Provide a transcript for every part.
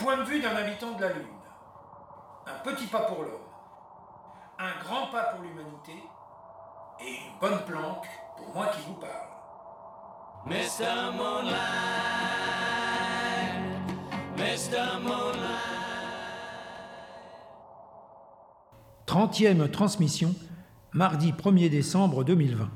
point de vue d'un habitant de la Lune. Un petit pas pour l'homme, un grand pas pour l'humanité et une bonne planque pour moi qui vous parle. Mr. Moonlight, Mr. Moonlight. 30e transmission, mardi 1er décembre 2020.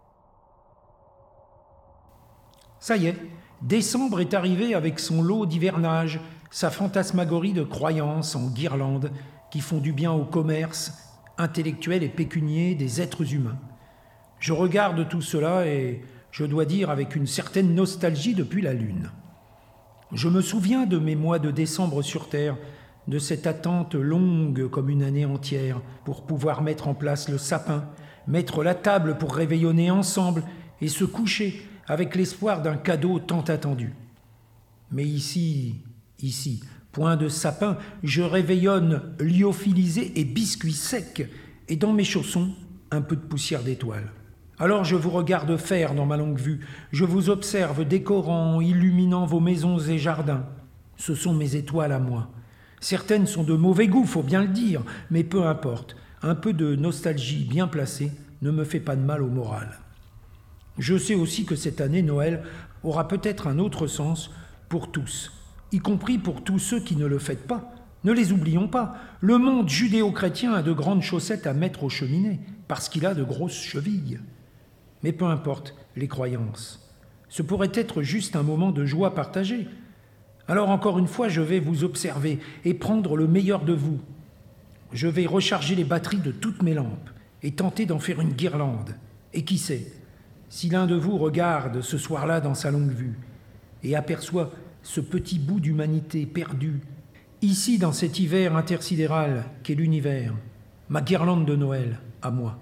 Ça y est, décembre est arrivé avec son lot d'hivernage, sa fantasmagorie de croyances en guirlandes qui font du bien au commerce intellectuel et pécunier des êtres humains. Je regarde tout cela et je dois dire avec une certaine nostalgie depuis la Lune. Je me souviens de mes mois de décembre sur Terre, de cette attente longue comme une année entière pour pouvoir mettre en place le sapin, mettre la table pour réveillonner ensemble et se coucher avec l'espoir d'un cadeau tant attendu. Mais ici, point de sapin, je réveillonne lyophilisé et biscuit sec, et dans mes chaussons, un peu de poussière d'étoiles. Alors je vous regarde faire dans ma longue vue, je vous observe décorant, illuminant vos maisons et jardins. Ce sont mes étoiles à moi. Certaines sont de mauvais goût, faut bien le dire, mais peu importe, un peu de nostalgie bien placée ne me fait pas de mal au moral. Je sais aussi que cette année, Noël aura peut-être un autre sens pour tous, y compris pour tous ceux qui ne le fêtent pas. Ne les oublions pas, le monde judéo-chrétien a de grandes chaussettes à mettre aux cheminées, parce qu'il a de grosses chevilles. Mais peu importe les croyances, ce pourrait être juste un moment de joie partagée. Alors encore une fois, je vais vous observer et prendre le meilleur de vous. Je vais recharger les batteries de toutes mes lampes et tenter d'en faire une guirlande. Et qui sait, si l'un de vous regarde ce soir-là dans sa longue vue et aperçoit ce petit bout d'humanité perdu, ici dans cet hiver intersidéral qu'est l'univers, ma guirlande de Noël à moi.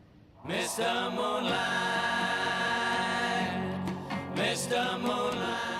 Mr. Moonlight, Mr. Moonlight.